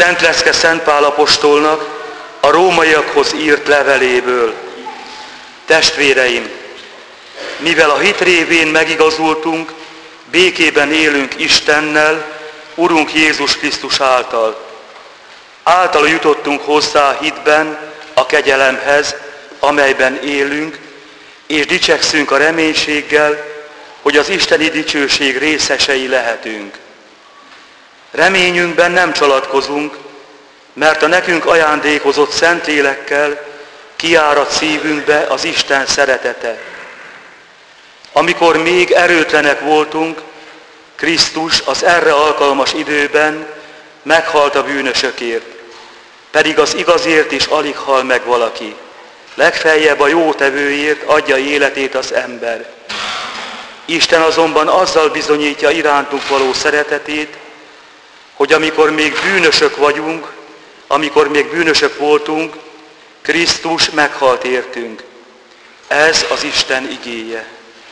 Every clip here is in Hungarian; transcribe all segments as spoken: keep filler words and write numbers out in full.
Szent Leszke Szent Pál apostolnak a rómaiakhoz írt leveléből. Testvéreim, mivel a hit révén megigazultunk, békében élünk Istennel, Urunk Jézus Krisztus által. Általa jutottunk hozzá hitben a kegyelemhez, amelyben élünk, és dicsekszünk a reménységgel, hogy az isteni dicsőség részesei lehetünk. Reményünkben nem csalatkozunk, mert a nekünk ajándékozott Szentlélekkel kiárad szívünkbe az Isten szeretete. Amikor még erőtlenek voltunk, Krisztus az erre alkalmas időben meghalt a bűnösökért, pedig az igazért is alig hal meg valaki. Legfeljebb a jótevőért adja életét az ember. Isten azonban azzal bizonyítja irántunk való szeretetét, hogy amikor még bűnösök vagyunk, amikor még bűnösök voltunk, Krisztus meghalt értünk. Ez az Isten igéje.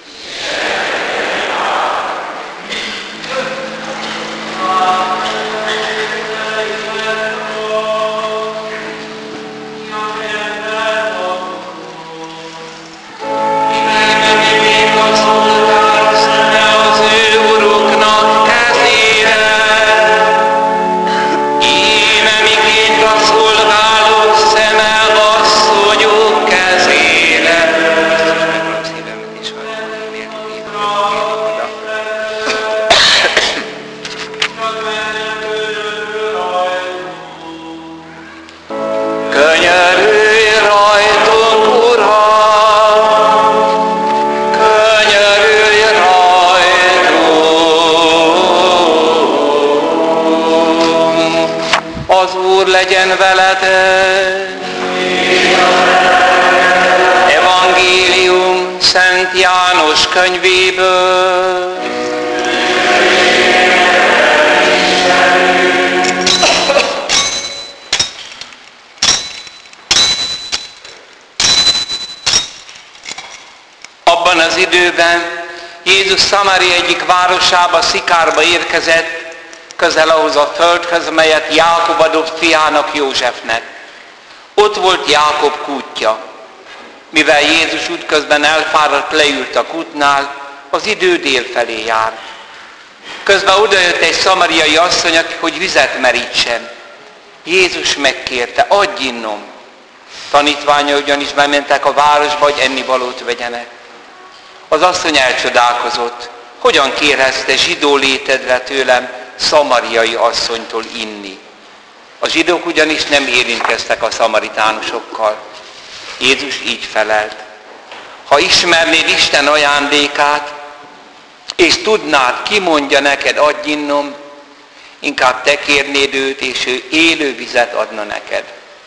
Legyen veled. Evangélium Szent János könyvéből. Abban az időben Jézus Szamária egyik városába, Szikárba érkezett, közel ahhoz a földhöz, melyet Jákob adott fiának, Józsefnek. Ott volt Jákob kútja. Mivel Jézus útközben elfáradt, leült a kútnál, az idő dél felé járt. Közben odajött egy szamariai asszony, hogy vizet merítsen. Jézus megkérte, adj innom. Tanítványa ugyanis bementek a városba, hogy ennivalót vegyenek. Az asszony elcsodálkozott, hogyan kérhetsz te zsidó létedre tőlem szamariai asszonytól inni. A zsidók ugyanis nem érintkeztek a szamaritánusokkal. Jézus így felelt. Ha ismernéd Isten ajándékát, és tudnád, ki mondja neked, adj innom, inkább te kérnéd őt, és ő élő vizet adna neked.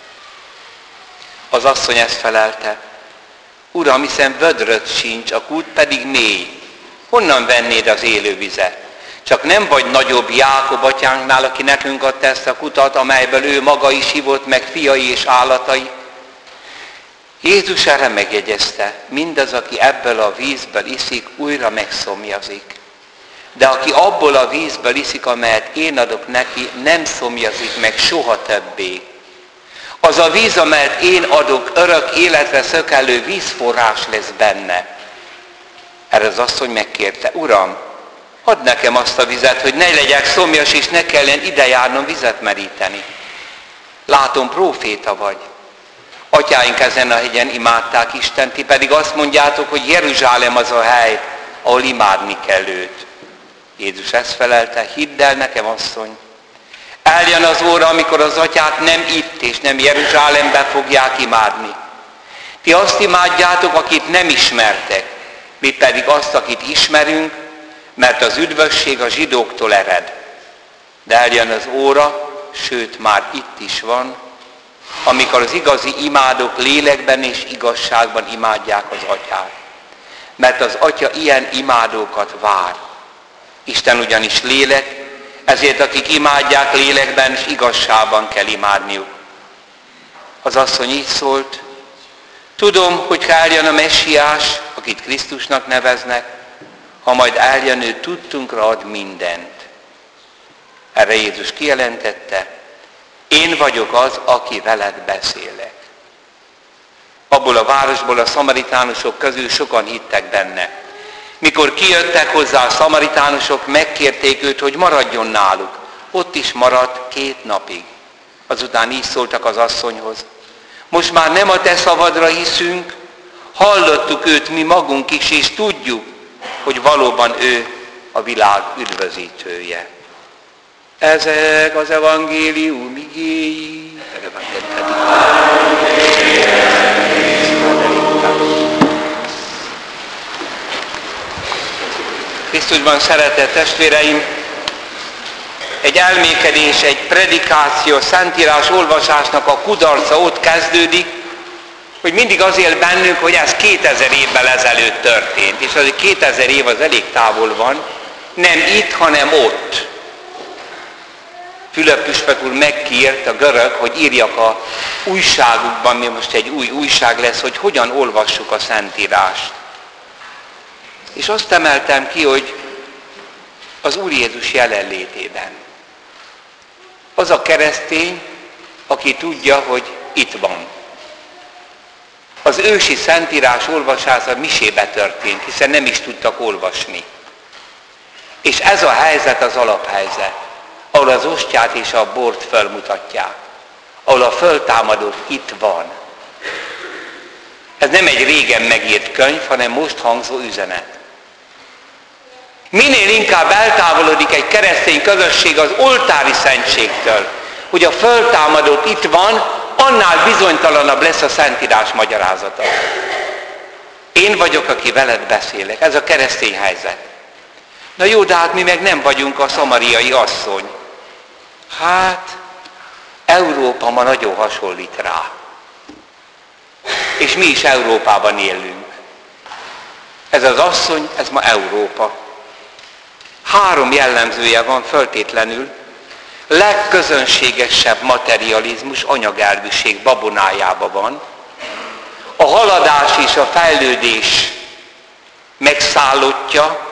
Az asszony ezt felelte. Uram, hiszen vödröd sincs, a kút pedig mély. Honnan vennéd az élő vizet? Csak nem vagy nagyobb Jákob atyánknál, aki nekünk adta ezt a kutat, amelyből ő maga is ivott, meg fiai és állatai. Jézus erre megjegyezte, mindaz, aki ebből a vízből iszik, újra megszomjazik. De aki abból a vízből iszik, amelyet én adok neki, nem szomjazik meg soha többé. Az a víz, amelyet én adok, örök életre szökellő vízforrás lesz benne. Erre az asszony megkérte, Uram, add nekem azt a vizet, hogy ne legyek szomjas, és ne kelljen ide járnom vizet meríteni. Látom, próféta vagy. Atyáink ezen a hegyen imádták Istent, ti pedig azt mondjátok, hogy Jeruzsálem az a hely, ahol imádni kell őt. Jézus ezt felelte, hidd el nekem, asszony. Eljön az óra, amikor az atyát nem itt és nem Jeruzsálemben fogják imádni. Ti azt imádjátok, akit nem ismertek, mi pedig azt, akit ismerünk, mert az üdvösség a zsidóktól ered. De eljön az óra, sőt már itt is van, amikor az igazi imádók lélekben és igazságban imádják az atyát. Mert az atya ilyen imádókat vár. Isten ugyanis lélek, ezért akik imádják lélekben és igazságban kell imádniuk. Az asszony így szólt, tudom, hogy ha eljön a Messiás, akit Krisztusnak neveznek, ha majd eljön, ő tudtunkra ad mindent. Erre Jézus kijelentette, én vagyok az, aki veled beszélek. Abból a városból a szamaritánusok közül sokan hittek benne. Mikor kijöttek hozzá a szamaritánusok, megkérték őt, hogy maradjon náluk. Ott is maradt két napig. Azután így szóltak az asszonyhoz: most már nem a te szavadra hiszünk, hallottuk őt mi magunk is, és tudjuk, hogy valóban ő a világ üdvözítője. Ezek az evangélium igéi. Krisztusban szeretett testvéreim, egy elmékedés, egy predikáció, szentírás olvasásnak a kudarca ott kezdődik, hogy mindig az él bennünk, hogy ez kétezer évvel ezelőtt történt, és az kétezer év az elég távol van, nem itt, hanem ott. Fülöp püspök úr megkért a görög, hogy írjak a újságukban, mi most egy új újság lesz, hogy hogyan olvassuk a Szentírást. És azt emeltem ki, hogy az Úr Jézus jelenlétében. Az a keresztény, aki tudja, hogy itt van. Az ősi Szentírás olvasása misébe történt, hiszen nem is tudtak olvasni. És ez a helyzet az alaphelyzet, ahol az ostját és a bort felmutatják, ahol a föltámadott itt van. Ez nem egy régen megírt könyv, hanem most hangzó üzenet. Minél inkább eltávolodik egy keresztény közösség az oltári szentségtől, hogy a föltámadott itt van, annál bizonytalanabb lesz a Szentírás magyarázata. Én vagyok, aki veled beszélek. Ez a keresztény helyzet. Na jó, de hát mi meg nem vagyunk a szamariai asszony. Hát, Európa ma nagyon hasonlít rá. És mi is Európában élünk. Ez az asszony, ez ma Európa. Három jellemzője van föltétlenül. Legközönségesebb materializmus, anyagelvűség babonájában van. A haladás és a fejlődés megszállottja,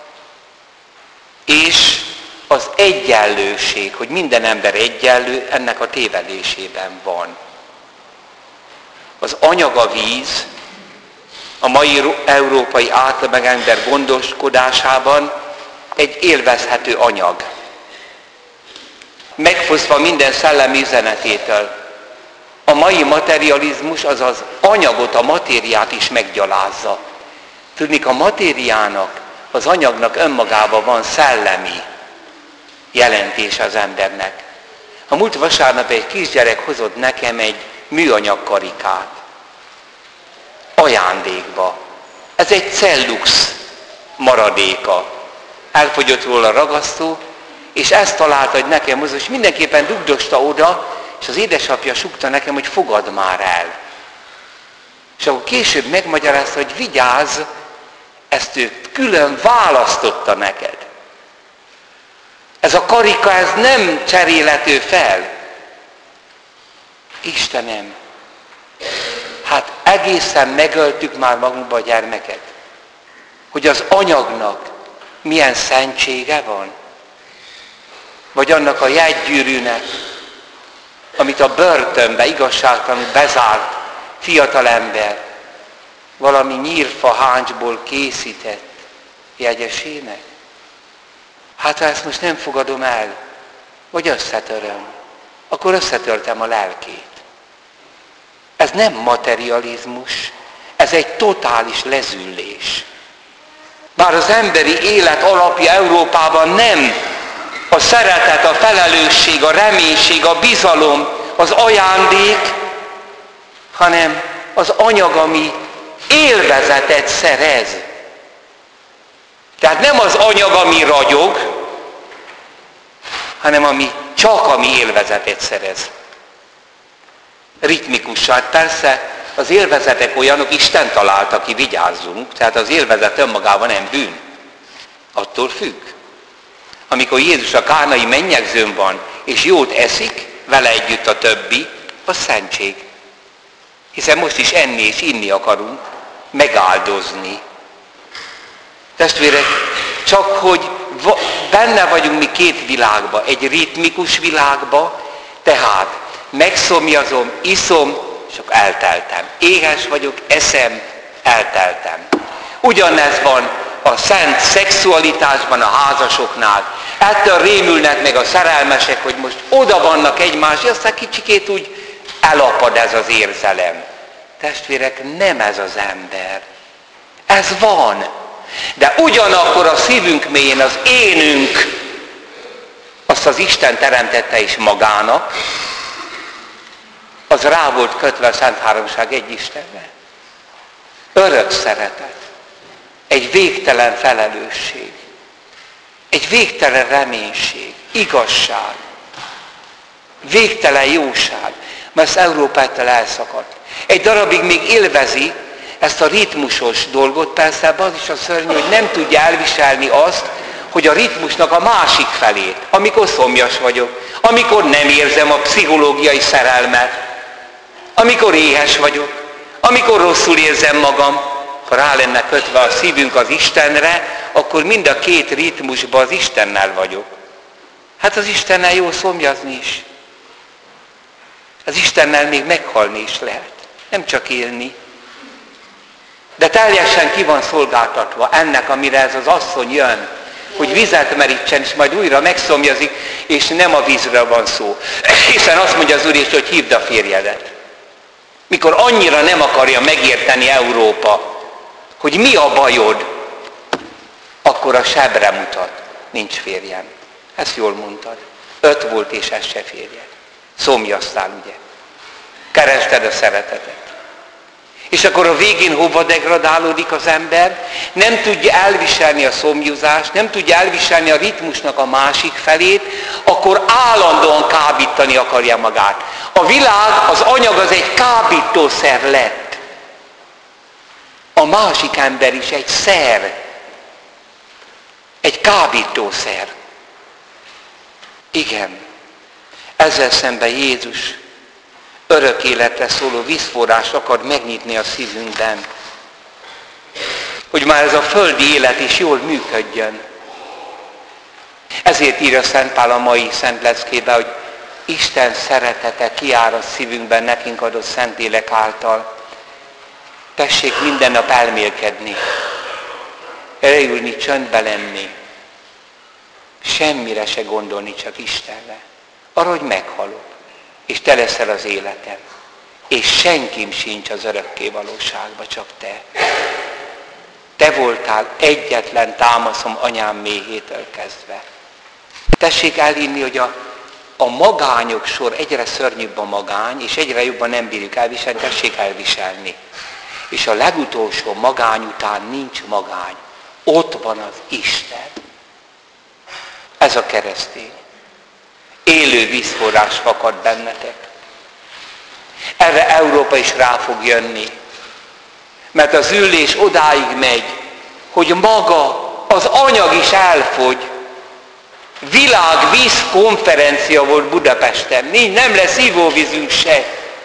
és az egyenlőség, hogy minden ember egyenlő, ennek a tévedésében van. Az anyag a víz, a mai európai átlagember gondoskodásában egy élvezhető anyag. Megfosztva minden szellemi üzenetétől. A mai materializmus az az anyagot, a matériát is meggyalázza. Tudnik, a matériának, az anyagnak önmagában van szellemi jelentése az embernek. A múlt vasárnap egy kisgyerek hozott nekem egy műanyag karikát. Ajándékba. Ez egy cellux maradéka. Elfogyott róla a ragasztó, és ezt találta, hogy nekem hozott, és mindenképpen dugdosta oda, és az édesapja sukta nekem, hogy fogadd már el. És akkor később megmagyarázta, hogy vigyázz, ezt ő külön választotta neked. Ez a karika, ez nem cserélhető fel. Istenem, hát egészen megöltük már magunkba a gyermeket, hogy az anyagnak milyen szentsége van. Vagy annak a jegygyűrűnek, amit a börtönbe igazságtalanul bezárt fiatalember valami nyírfa háncsból készített jegyesének. Hát ha ezt most nem fogadom el, vagy összetöröm, akkor összetörtem a lelkét. Ez nem materializmus, ez egy totális lezüllés. Bár az emberi élet alapja Európában nem a szeretet, a felelősség, a reménység, a bizalom, az ajándék, hanem az anyag, ami élvezetet szerez. Tehát nem az anyag, ami ragyog, hanem ami csak ami élvezetet szerez. Ritmikusan. Persze az élvezetek olyanok, Isten találta ki, vigyázzunk, tehát az élvezet önmagában nem bűn. Attól függ. Amikor Jézus a kánai mennyegzőn van, és jót eszik, vele együtt a többi, az szentség. Hiszen most is enni és inni akarunk, megáldozni. Testvérek, csak hogy benne vagyunk mi két világba, egy ritmikus világba, Tehát megszomjazom, iszom, és akkor elteltem. Éhes vagyok, eszem, elteltem. Ugyanez van a szent szexualitásban a házasoknál. Ettől rémülnek meg a szerelmesek, hogy most oda vannak egymás, és aztán kicsikét úgy elapad ez az érzelem. Testvérek, nem ez az ember. Ez van. De ugyanakkor a szívünk mélyén az énünk, azt az Isten teremtette is magának, az rá volt kötve a Szent Háromság egy Istenre. Örök szeretet. Egy végtelen felelősség. Egy végtelen reménység. Igazság. Végtelen jóság. Mert ez Európától elszakadt. Egy darabig még élvezi ezt a ritmusos dolgot, persze az is a szörnyű, hogy nem tudja elviselni azt, hogy a ritmusnak a másik felét, amikor szomjas vagyok, amikor nem érzem a pszichológiai szerelmet, amikor éhes vagyok, amikor rosszul érzem magam, ha rá lenne kötve a szívünk az Istenre, akkor mind a két ritmusban az Istennel vagyok. Hát az Istennel jó szomjazni is. Az Istennel még meghalni is lehet. Nem csak élni. De teljesen ki van szolgáltatva ennek, amire ez az asszony jön, hogy vizet merítsen, és majd újra megszomjazik, és nem a vízről van szó. Hiszen azt mondja az Úr is, hogy hívd a férjedet. Mikor annyira nem akarja megérteni Európa, hogy mi a bajod, akkor a sebre mutat. Nincs férjem. Ezt jól mondtad. Öt volt, és ez se férjed. Szomjaztál, ugye? Kerested a szeretetet. És akkor a végén hova degradálódik az ember? Nem tudja elviselni a szomjuzást, nem tudja elviselni a ritmusnak a másik felét, akkor állandóan kábítani akarja magát. A világ, az anyag az egy kábítószer lett. A másik ember is egy szer. Egy kábítószer. Igen. Ezzel szemben Jézus örök életre szóló vízforrást akar megnyitni a szívünkben. Hogy már ez a földi élet is jól működjön. Ezért írja Szent Pál a mai Szent Leckébe, hogy Isten szeretete kiárad szívünkben nekünk adott Szentlélek által. Tessék minden nap elmélkedni, leülni, csöndbe lenni, semmire se gondolni, csak Istenre. Arra, hogy meghalok, és te leszel az életem, és senkim sincs az örökké valóságba, csak te. Te voltál egyetlen támaszom anyám méhétől kezdve. Tessék elhinni, hogy a, a magányok sor egyre szörnyűbb a magány, és egyre jobban nem bírjuk elviselni, tessék elviselni. És a legutolsó magány után nincs magány. Ott van az Isten. Ez a keresztény. Élő vízforrás fakad bennetek. Erre Európa is rá fog jönni. Mert az ülés odáig megy, hogy maga az anyag is elfogy. Világvíz konferencia volt Budapesten. Nem lesz ivóvízünk se.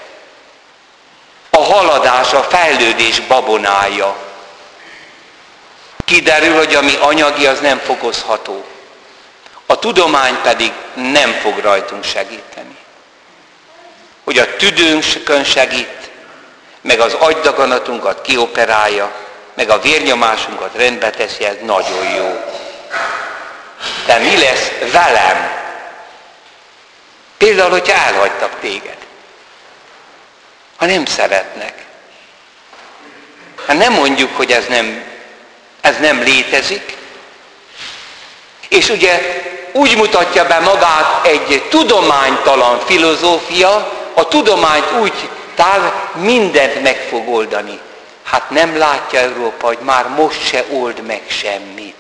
A haladás, a fejlődés babonája. Kiderül, hogy ami anyagi, az nem fokozható. A tudomány pedig nem fog rajtunk segíteni. Hogy a tüdőnkön segít, meg az agydaganatunkat kioperálja, meg a vérnyomásunkat rendbe teszi, ez nagyon jó. De mi lesz velem? Például, hogyha elhagytak téged. Ha nem szeretnek. Hát nem mondjuk, hogy ez nem, ez nem létezik. És ugye úgy mutatja be magát egy tudománytalan filozófia, a tudományt úgy tál, mindent meg fog oldani. Hát nem látja Európa, hogy már most se old meg semmit.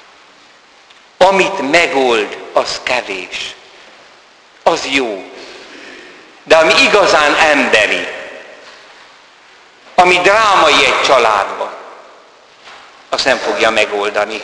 Amit megold, az kevés. Az jó. De ami igazán emberi, ami drámai egy családban, azt nem fogja megoldani.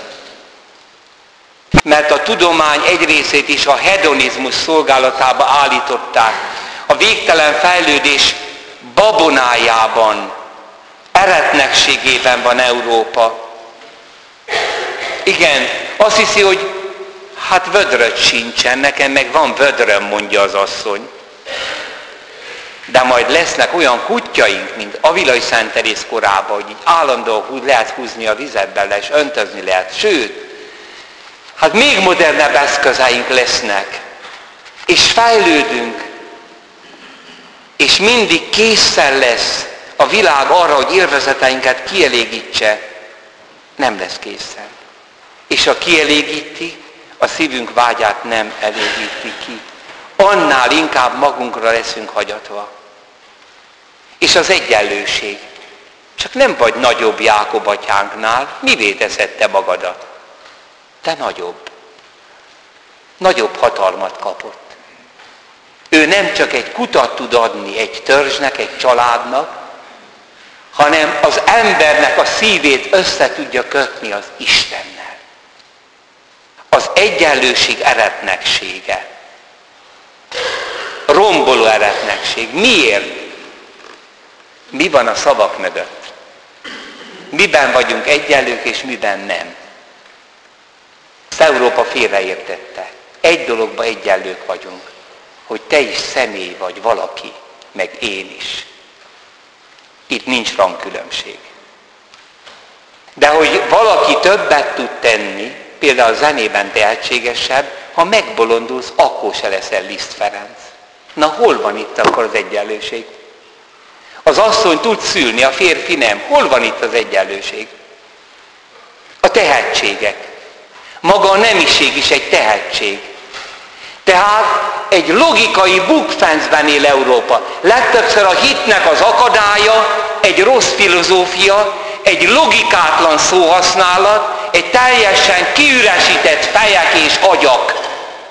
Mert a tudomány egy részét is a hedonizmus szolgálatába állították. A végtelen fejlődés babonájában, eretnekségében van Európa. Igen, azt hiszi, hogy hát vödröt sincsen, nekem meg van vödröm, mondja az asszony. De majd lesznek olyan kutyaink, mint Avilai Szent Teréz korában, hogy így állandóan úgy lehet húzni a vizet bele, és öntözni lehet. Sőt, hát még modernebb eszközeink lesznek. És fejlődünk. És mindig készen lesz a világ arra, hogy élvezeteinket kielégítse. Nem lesz készen. És ha kielégíti, a szívünk vágyát nem elégíti ki. Annál inkább magunkra leszünk hagyatva. És az egyenlőség. Csak nem vagy nagyobb Jákob atyánknál, mivé teszed te magadat? Te nagyobb. Nagyobb hatalmat kapott. Ő nem csak egy kutat tud adni egy törzsnek, egy családnak, hanem az embernek a szívét össze tudja kötni az Istennel. Az egyenlőség eretneksége. Romboló eretnekség. Miért? Mi van a szavak mögött? Miben vagyunk egyenlők, és miben nem? Ezt Európa félreértette. Egy dologban egyenlők vagyunk, hogy te is személy vagy, valaki, meg én is. Itt nincs rangkülönbség. De hogy valaki többet tud tenni, például a zenében tehetségesebb, ha megbolondulsz, akkor se leszel Liszt Ferenc. Na hol van itt akkor az egyenlőség? Az asszony tud szülni, a férfi nem. Hol van itt az egyenlőség? A tehetségek. Maga a nemiség is egy tehetség. Tehát egy logikai bukfencben él Európa. Legtöbbször a hitnek az akadálya egy rossz filozófia, egy logikátlan szóhasználat, egy teljesen kiüresített fejek és agyak.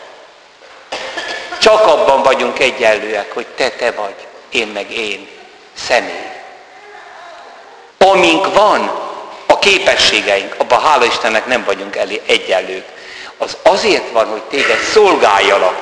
Csak abban vagyunk egyenlőek, hogy te te vagy, én meg én, személy. Amink van, a képességeink, abban hála Istennek nem vagyunk elé egyenlők. Az azért van, hogy téged szolgáljalak.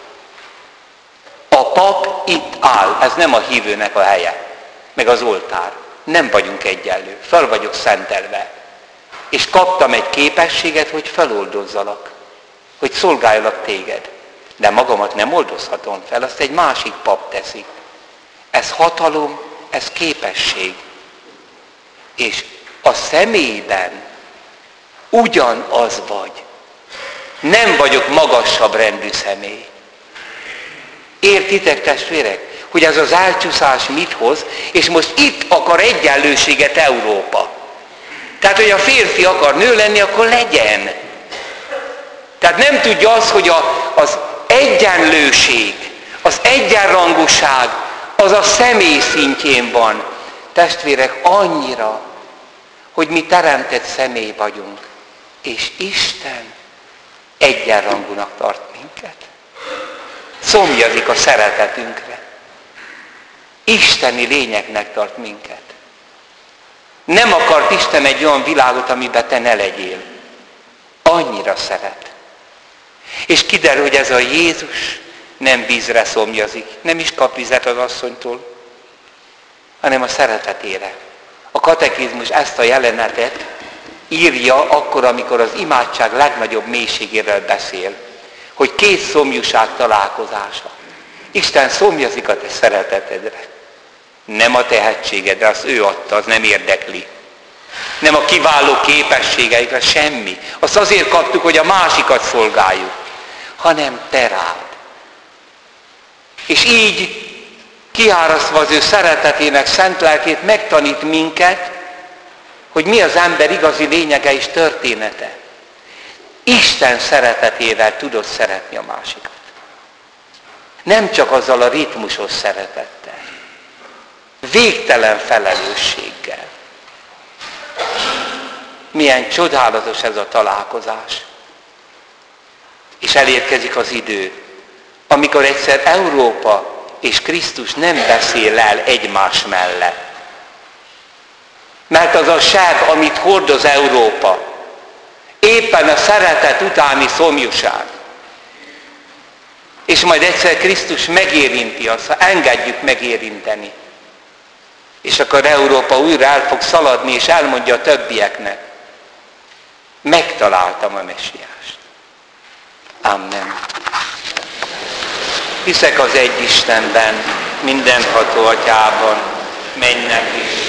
A pap itt áll, ez nem a hívőnek a helye, meg az oltár. Nem vagyunk egyenlők, fel vagyok szentelve. És kaptam egy képességet, hogy feloldozzalak, hogy szolgáljalak téged. De magamat nem oldozhatom fel, azt egy másik pap teszi. Ez hatalom, ez képesség. És a személyben ugyanaz vagy. Nem vagyok magasabb rendű személy. Értitek, testvérek, hogy ez az elcsúszás mit hoz, és most itt akar egyenlőséget Európa. Tehát, hogy a férfi akar nő lenni, akkor legyen. Tehát nem tudja az, hogy a, az egyenlőség, az egyenrangúság, az a személy szintjén van. Testvérek, annyira, hogy mi teremtett személy vagyunk, és Isten egyenrangúnak tart minket. Szomjazik a szeretetünkre. Isteni lényeknek tart minket. Nem akart Isten egy olyan világot, amiben te ne legyél. Annyira szeret. És kiderül, hogy ez a Jézus nem vízre szomjazik, nem is kap vizet az asszonytól, hanem a szeretetére. A katekizmus ezt a jelenetet írja akkor, amikor az imádság legnagyobb mélységéről beszél, hogy két szomjúság találkozása. Isten szomjazik a te szeretetedre. Nem a tehetségedre, azt ő adta, az nem érdekli. Nem a kiváló képességeikre, semmi. Azt azért kaptuk, hogy a másikat szolgáljuk, hanem te rád. És így kiárasztva az ő szeretetének szent lelkét megtanít minket, hogy mi az ember igazi lényege és története. Isten szeretetével tudod szeretni a másikat. Nem csak azzal a ritmusos szeretettel. Végtelen felelősséggel. Milyen csodálatos ez a találkozás. És elérkezik az idő, amikor egyszer Európa és Krisztus nem beszél el egymás mellett. Mert az a seb, amit hordoz Európa, éppen a szeretet utáni szomjúság. És majd egyszer Krisztus megérinti azt, ha engedjük megérinteni. És akkor Európa újra el fog szaladni, és elmondja a többieknek, megtaláltam a Mesiást. Amen. Hiszek az egy Istenben, mindenható Atyában, mennek is,